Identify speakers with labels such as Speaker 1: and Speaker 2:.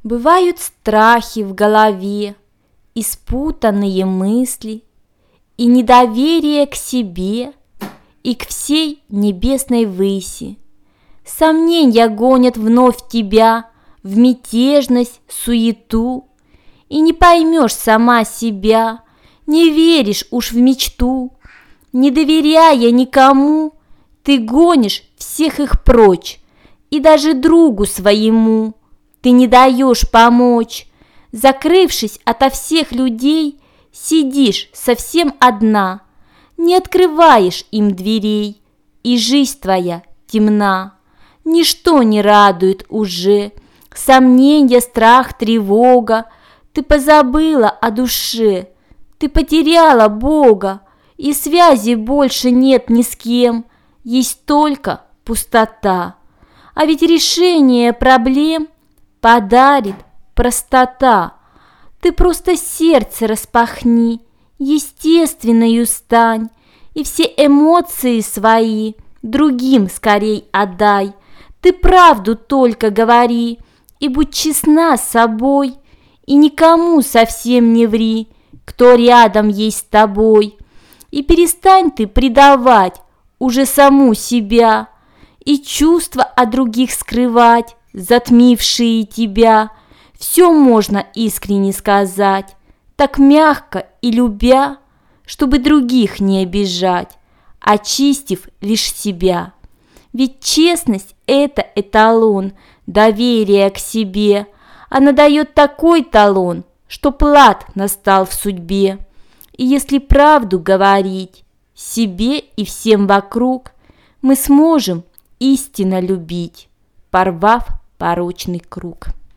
Speaker 1: Бывают страхи в голове, и спутанные мысли, и недоверие к себе, и к всей небесной выси. Сомнения гонят вновь тебя в мятежность, суету, и не поймешь сама себя, не веришь уж в мечту. Не доверяя никому, ты гонишь всех их прочь, и даже другу своему ты не даешь помочь. Закрывшись ото всех людей, сидишь совсем одна, не открываешь им дверей, и жизнь твоя темна. Ничто не радует уже, сомненья, страх, тревога. Ты позабыла о душе, ты потеряла Бога, и связи больше нет ни с кем, есть только пустота. А ведь решение проблем подарит простота. Ты просто сердце распахни, естественною стань, и все эмоции свои другим скорей отдай. Ты правду только говори, и будь честна с собой, и никому совсем не ври, кто рядом есть с тобой. И перестань ты предавать уже саму себя, и чувства о других скрывать, затмившие тебя. Все можно искренне сказать, так мягко и любя, чтобы других не обижать, очистив лишь себя. Ведь честность – это эталон доверия к себе. Она дает такой талон, что плат настал в судьбе. И если правду говорить себе и всем вокруг, мы сможем истинно любить, порвав порочный круг.